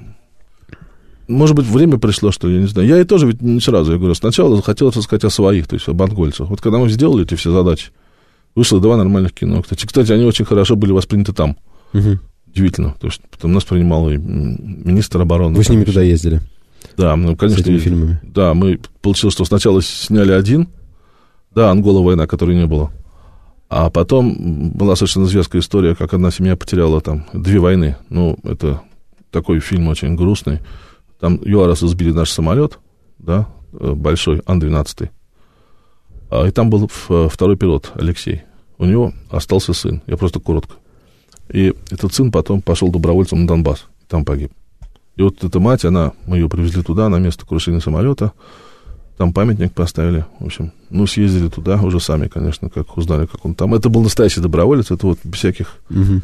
C: Может быть, время пришло, что ли, я не знаю. Я и тоже ведь не сразу, я говорю, сначала захотелось рассказать о своих, то есть о монгольцах. Вот когда мы сделали эти все задачи, вышло 2 нормальных кино. Кстати, они очень хорошо были восприняты там. Удивительно. То есть потом нас принимал и министр обороны.
B: Вы с ними туда ездили?
C: Да, ну, конечно.
B: С этими фильмами?
C: Да, мы получилось, что сначала сняли один. Да, Ангола война, которой не было. А потом была совершенно зверская история, как одна семья потеряла там 2 войны. Ну, это такой фильм очень грустный. Там ЮАРовцы сбили наш самолет, да, большой, Ан-12. И там был 2-й пилот, Алексей. У него остался сын, я просто коротко. И этот сын потом пошел добровольцем на Донбасс, там погиб. И вот эта мать, мы ее привезли туда, на место крушения самолета. Там памятник поставили, в общем, ну, съездили туда уже сами, конечно, как узнали, как он там. Это был настоящий доброволец, это вот без всяких...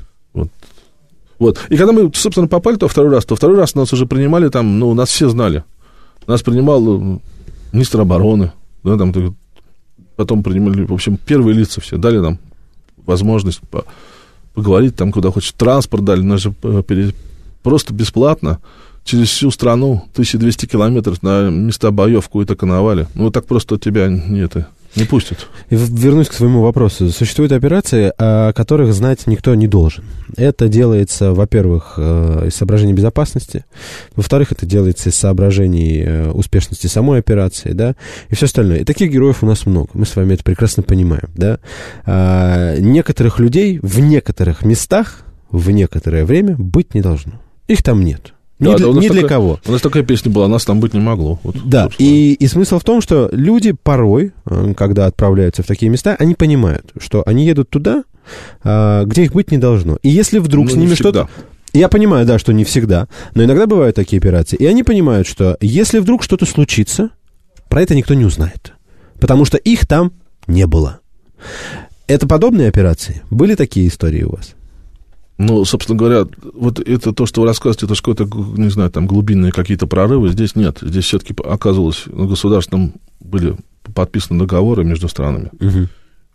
C: Вот. И когда мы, собственно, попали то второй раз нас уже принимали там, ну, нас все знали. Нас принимал министр обороны, да, там, потом принимали, в общем, первые лица все, дали нам возможность поговорить там, куда хочешь. Транспорт дали, нас же просто бесплатно. Через всю страну 1200 километров на места боев какую-то коновали. Ну, так просто тебя не пустят.
B: И вернусь к своему вопросу. Существуют операции, о которых знать никто не должен. Это делается, во-первых, из соображений безопасности. Во-вторых, это делается из соображений успешности самой операции, да, и все остальное. И таких героев у нас много. Мы с вами это прекрасно понимаем, да. Некоторых людей в некоторых местах в некоторое время быть не должно. Их там нет. Ни для кого.
C: У нас такая песня была, нас там быть не могло. Вот,
B: да, и смысл в том, что люди порой, когда отправляются в такие места, они понимают, что они едут туда, где их быть не должно. И если вдруг с ними что-то... Я понимаю, да, что не всегда, но иногда бывают такие операции. И они понимают, что если вдруг что-то случится, про это никто не узнает. Потому что их там не было. Это подобные операции? Были такие истории у вас?
C: Ну, собственно говоря, вот это то, что вы рассказываете, это же какое-то, не знаю, там, глубинные какие-то прорывы. Здесь нет. Здесь все-таки оказывалось, на государственном были подписаны договоры между странами.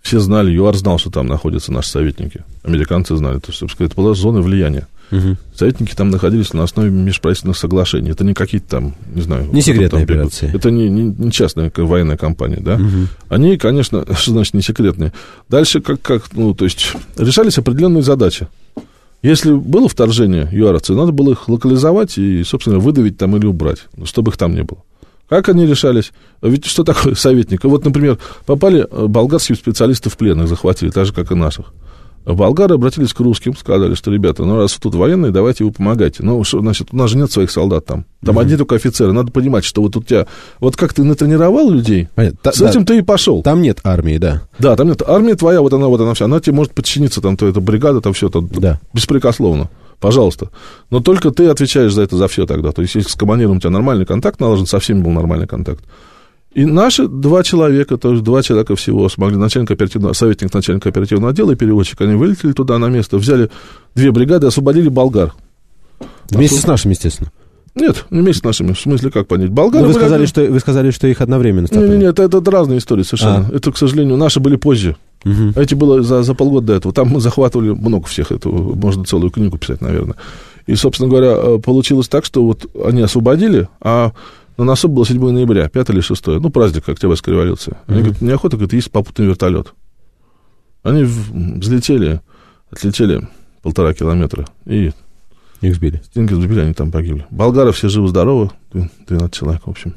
C: Все знали, ЮАР знал, что там находятся наши советники. Американцы знали. То есть, собственно, это была зона влияния. Советники там находились на основе межправительственных соглашений. Это не какие-то там, не знаю...
B: Не секретные операции.
C: Это не частная военная компания, да. Они, конечно, что значит не секретные? Дальше то есть решались определенные задачи. Если было вторжение юаровцев, надо было их локализовать и, собственно, выдавить там или убрать, чтобы их там не было. Как они решались? Ведь что такое советник? Вот, например, попали болгарские специалисты в плен, их захватили, так же, как и наших. Болгары обратились к русским, сказали, что, ребята, раз тут военные, давайте вы помогайте. Значит, у нас же нет своих солдат там. Там одни только офицеры. Надо понимать, что вот у тебя... Вот как ты натренировал людей, с этим ты и пошел.
B: Там нет армии, да.
C: Да, там нет. Армия твоя, вот она вся. Она тебе может подчиниться, там, эта бригада, там все, беспрекословно. Пожалуйста. Но только ты отвечаешь за все тогда. То есть, если с командиром у тебя нормальный контакт наложен, со всеми был нормальный контакт. И наши 2 человека, то есть 2 человека всего смогли, советник начальника оперативного отдела и переводчик, они вылетели туда на место, взяли 2 бригады, освободили болгар.
B: Вместе с нашими, естественно.
C: Нет, не вместе с нашими, в смысле, как понять? Болгары
B: вы сказали, что их одновременно стопили.
C: Нет, это разные истории совершенно. Это, к сожалению, наши были позже. Эти было за полгода до этого. Там мы захватывали много всех, этого можно целую книгу писать, наверное. И, собственно говоря, получилось так, что вот они освободили, а на носу было 7 ноября, 5 или 6, праздник Октябрьская революция. Они говорят, неохота, говорит, есть попутный вертолет. Они взлетели, отлетели 1,5 километра, и
B: их сбили.
C: Стенки сбили, они там погибли. Болгары все живы-здоровы, 12 человек, в общем.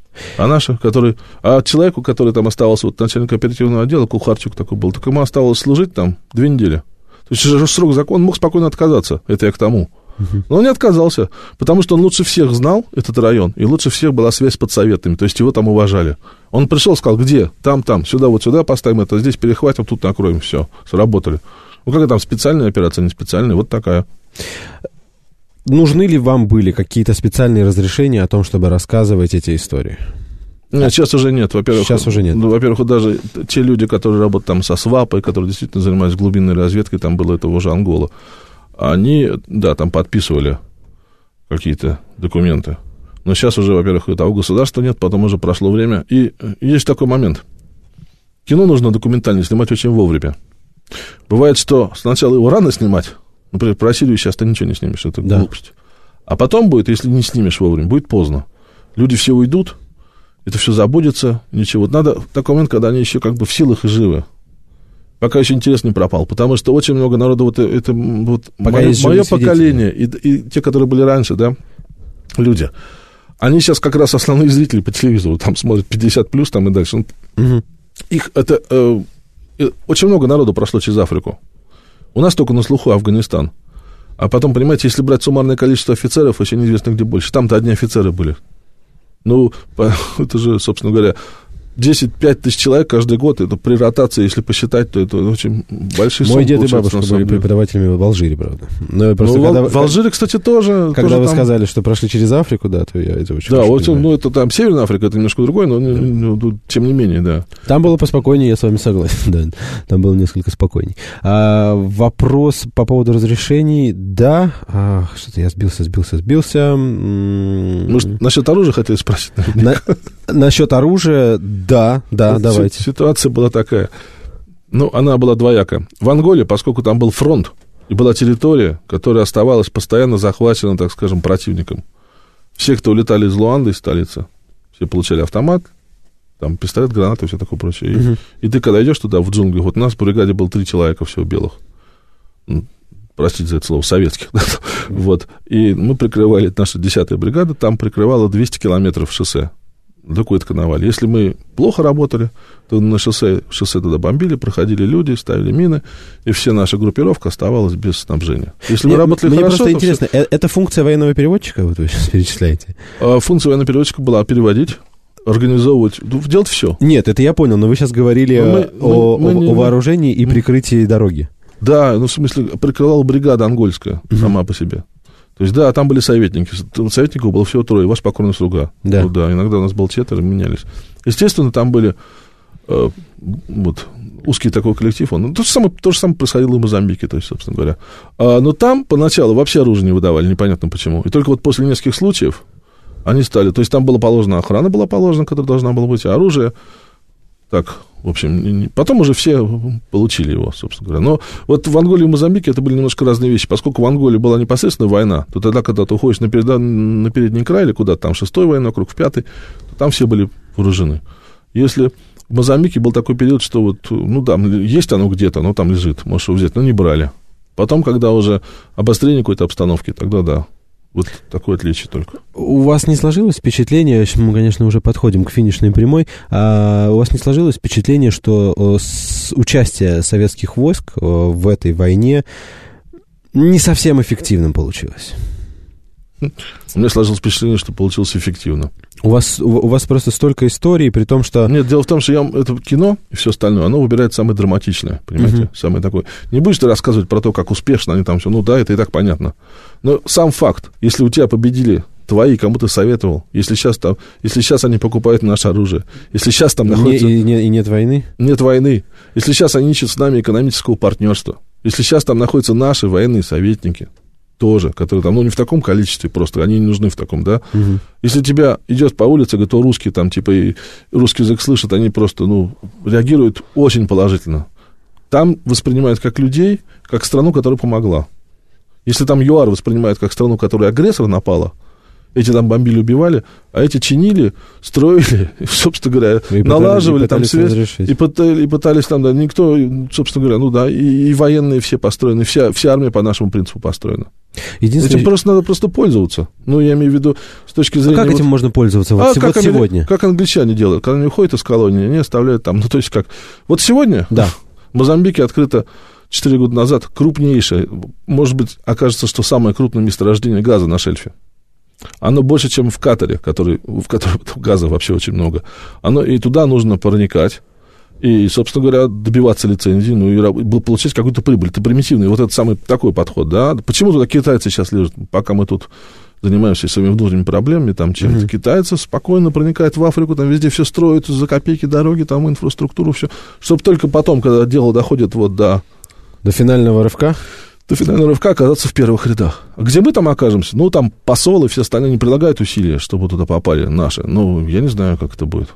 C: А человеку, который там оставался, вот начальник оперативного отдела, Кухарчук такой был, так ему оставалось служить там 2 недели. То есть уже срок закон, он мог спокойно отказаться, это я к тому. Но он не отказался, потому что он лучше всех знал этот район, и лучше всех была связь с подсоветными, то есть его там уважали. Он пришел, сказал, где? Там, сюда, вот сюда поставим это, здесь перехватим, тут накроем, все, сработали. Какая там специальная операция, не специальная, вот такая.
B: Нужны ли вам были какие-то специальные разрешения о том, чтобы рассказывать эти истории?
C: Нет, сейчас уже нет. Во-первых,
B: сейчас уже нет.
C: Во-первых, даже те люди, которые работают там со СВАПой, которые действительно занимались глубинной разведкой, там было это уже Ангола, они, там подписывали какие-то документы. Но сейчас уже, во-первых, этого государства нет, потом уже прошло время. И есть такой момент. Кино нужно документально снимать очень вовремя. Бывает, что сначала его рано снимать, например, про Сирию сейчас ты ничего не снимешь, это глупость. А потом будет, если не снимешь вовремя, будет поздно. Люди все уйдут, это все забудется, ничего. Надо в такой момент, когда они еще как бы в силах и живы. Пока еще интерес не пропал, потому что очень много народу, это мое поколение, и те, которые были раньше, люди, они сейчас как раз основные зрители по телевизору, там смотрят 50+, там и дальше. Их очень много народу прошло через Африку. У нас только на слуху Афганистан. А потом, понимаете, если брать суммарное количество офицеров, еще неизвестно где больше. Там-то одни офицеры были. Это же, собственно говоря, 10-5 тысяч человек каждый год, это при ротации, если посчитать, то это очень большие суммы.
B: Мой дед и бабушка были преподавателями в Алжире, правда.
C: В Алжире, кстати, тоже.
B: Когда вы сказали, что прошли через Африку, то я это очень
C: это там Северная Африка, это немножко другое, но тем не менее, да.
B: Там было поспокойнее, я с вами согласен, да. Там было несколько спокойней. Вопрос по поводу разрешений, что-то я сбился.
C: Может, насчет оружия хотели спросить?
B: Насчет оружия, да, давайте.
C: Ситуация была такая. Она была двоякая. В Анголе, поскольку там был фронт, и была территория, которая оставалась постоянно захвачена, так скажем, противником. Все, кто улетали из Луанды, из столицы, все получали автомат, там пистолет, гранаты и все такое прочее. И ты, когда идешь туда, в джунгли, вот у нас в бригаде было 3 человека всего белых. Простите за это слово, советских. И мы прикрывали, наша 10-я бригада, там прикрывала 200 километров шоссе. Такой канаваль. Если мы плохо работали, то на шоссе туда бомбили, проходили люди, ставили мины, и вся наша группировка оставалась без снабжения. Если мы работали
B: мне
C: хорошо...
B: Мне просто интересно, это функция военного переводчика, вот вы сейчас перечисляете?
C: Функция военного переводчика была переводить, организовывать, делать все.
B: Нет, это я понял, но вы сейчас говорили о вооружении и прикрытии дороги.
C: Да, в смысле, прикрывала бригада ангольская сама по себе. То есть, да, там были советники. Советников было всего 3, ваш покорный слуга. Да. Иногда у нас было 4, менялись. Естественно, там были узкий такой коллектив. То же самое происходило и в Мозамбике, то есть, собственно говоря. Но там поначалу вообще оружие не выдавали, непонятно почему. И только после нескольких случаев они стали... То есть, там была положена охрана, которая должна была быть, а оружие... Так, В общем, потом уже все получили его, собственно говоря. Но вот в Анголе и Мозамбике это были немножко разные вещи. Поскольку в Анголе была непосредственно война, то тогда, когда ты уходишь на передний край или куда-то, там 6-й военный округ, в 5-й, то там все были вооружены. Если в Мозамбике был такой период, что вот, ну да, есть оно где-то, оно там лежит, можешь его взять, но не брали. Потом, когда уже обострение какой-то обстановки, тогда да. Вот такое отличие только.
B: У вас не сложилось впечатление, мы, конечно, уже подходим к финишной прямой, у вас не сложилось впечатление, что участие советских войск в этой войне не совсем эффективным получилось?
C: У меня сложилось впечатление, что получилось эффективно.
B: У вас просто столько историй, при том, что...
C: Нет, дело в том, что это кино и все остальное, оно выбирает самое драматичное, понимаете? Самое такое. Не будешь ты рассказывать про то, как успешно они там все, ну да, это и так понятно. Но сам факт, если у тебя победили твои, кому ты советовал, если сейчас они покупают наше оружие, если сейчас там находится...
B: И нет войны?
C: Нет войны. Если сейчас они ищут с нами экономического партнерства, если сейчас там находятся наши военные советники, тоже, которые там, ну, не в таком количестве просто, они не нужны в таком, да. Если тебя идет по улице, говорит, русский там, типа, и русский язык слышат, они просто, ну, реагируют очень положительно. Там воспринимают как людей, как страну, которая помогла. Если там ЮАР воспринимает как страну, которая агрессор напала, эти там бомбили, убивали, а эти чинили, строили, собственно говоря, налаживали там связь, и пытались там, да, никто, собственно говоря, ну да, и военные все построены, вся армия по нашему принципу построена. Этим просто надо пользоваться. Ну, я имею в виду, с точки зрения...
B: А как этим можно пользоваться вот сегодня?
C: Как англичане делают, когда они уходят из колонии, они оставляют там, ну, то есть как... Вот сегодня
B: да.
C: В Мозамбике открыто 4 года назад крупнейшее, может быть, окажется, что самое крупное месторождение газа на шельфе. Оно больше, чем в Катаре, в котором газа вообще очень много. И туда нужно проникать, и, собственно говоря, добиваться лицензии, ну, и получать какую-то прибыль. Это примитивный, вот это самый такой подход, да. Почему туда китайцы сейчас лежат, пока мы тут занимаемся своими внутренними проблемами, там, чем-то. Китайцы спокойно проникают в Африку, там везде все строят за копейки дороги, там, инфраструктуру, все. Чтобы только потом, когда дело доходит вот до
B: финального рывка?
C: До финального рывка оказаться в первых рядах. А где мы там окажемся? Ну, там посолы, все остальные не прилагают усилия, чтобы туда попали наши. Ну, я не знаю, как это будет.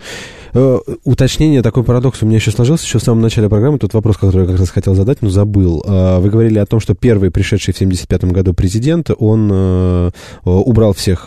B: Уточнение, такой парадокс у меня еще сложился еще в самом начале программы. Тот вопрос, который я как раз хотел задать, но забыл. Вы говорили о том, что первый пришедший в 1975 году президент, он убрал всех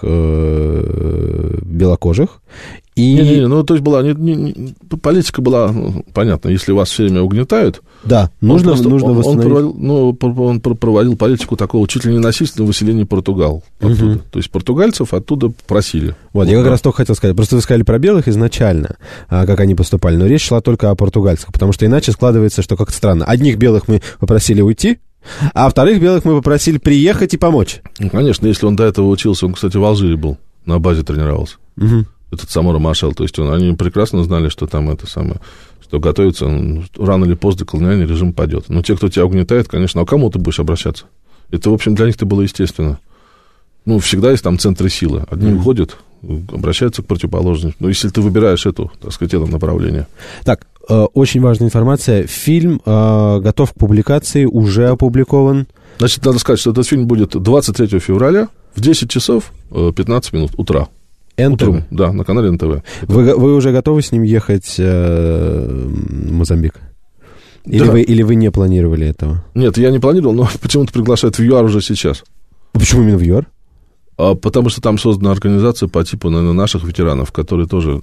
B: белокожих.
C: Ну, то есть была... политика была, ну, понятно, если вас все время угнетают...
B: Да, нужно восстановить...
C: Он проводил политику такого чуть ли не насильственного выселения португал оттуда. То есть португальцев оттуда просили.
B: Вот, я как раз только хотел сказать. Просто вы сказали про белых изначально, как они поступали, но речь шла только о португальцах, потому что иначе складывается, что как-то странно. Одних белых мы попросили уйти, а вторых белых мы попросили приехать и помочь.
C: Ну, конечно, если он до этого учился, он, кстати, в Алжире был, на базе тренировался. Этот Самора Машел, то есть они прекрасно знали, что там это самое, что готовится, рано или поздно колониальный режим падет. Но те, кто тебя угнетает, конечно, а к кому ты будешь обращаться? Это, в общем, для них это было естественно. Ну, всегда есть там центры силы. Одни уходят, обращаются к противоположным. Но если ты выбираешь это направление.
B: Так, очень важная информация. Фильм готов к публикации, уже опубликован.
C: Значит, надо сказать, что этот фильм будет 23 февраля в 10 часов 15 минут утра.
B: Утром,
C: да, на канале НТВ.
B: Вы уже готовы с ним ехать в Мозамбик? Или вы не планировали этого?
C: Нет, я не планировал, но почему-то приглашают в ЮАР уже сейчас.
B: Почему именно в ЮАР?
C: Потому что там создана организация по типу, наверное, наших ветеранов, которые тоже,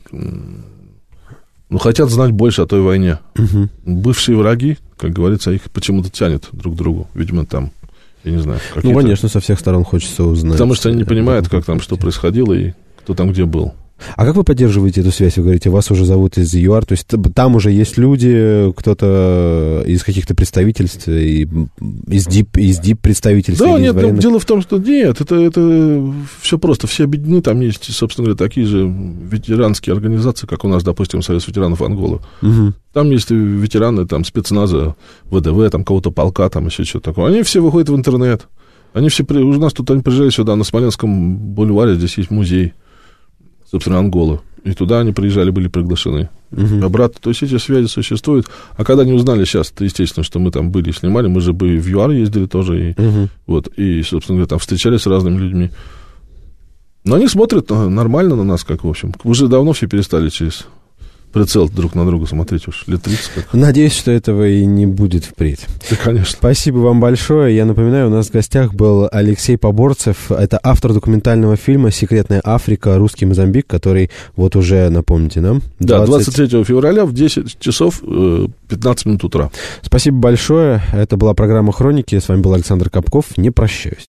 C: ну, хотят знать больше о той войне. Бывшие враги, как говорится, их почему-то тянет друг к другу. Видимо, там, я не знаю.
B: Ну, конечно, со всех сторон хочется узнать.
C: Потому что они не понимают, как там, что происходило и кто там где был.
B: А как вы поддерживаете эту связь? Вы говорите, вас уже зовут из ЮАР, то есть там уже есть люди, кто-то из каких-то представительств, из ДИП представительств?
C: Да, нет, дело в том, что нет, это все просто, все объединены, там есть, собственно говоря, такие же ветеранские организации, как у нас, допустим, Союз ветеранов Анголы. Там есть ветераны, там, спецназа, ВДВ, там, кого-то полка, там, еще что-то такое. Они все выходят в интернет. Они все, у нас тут, они приезжали сюда, на Смоленском бульваре, здесь есть музей, собственно, Анголы. И туда они приезжали, были приглашены. Обратно. То есть эти связи существуют. А когда они узнали сейчас, то, естественно, что мы там были, снимали, мы же бы в ЮАР ездили тоже. И, вот, и, собственно говоря, там встречались с разными людьми. Но они смотрят нормально на нас, как, в общем. Уже давно все перестали через прицел друг на друга смотреть уж лет 30 как.
B: Надеюсь, что этого и не будет впредь.
C: Да, конечно.
B: Спасибо вам большое. Я напоминаю, у нас в гостях был Алексей Поборцев. Это автор документального фильма «Секретная Африка. Русский Мозамбик», который вот уже, напомните нам,
C: Да, 23 февраля в 10 часов 15 минут утра.
B: Спасибо большое. Это была программа «Хроники». С вами был Александр Капков. Не прощаюсь.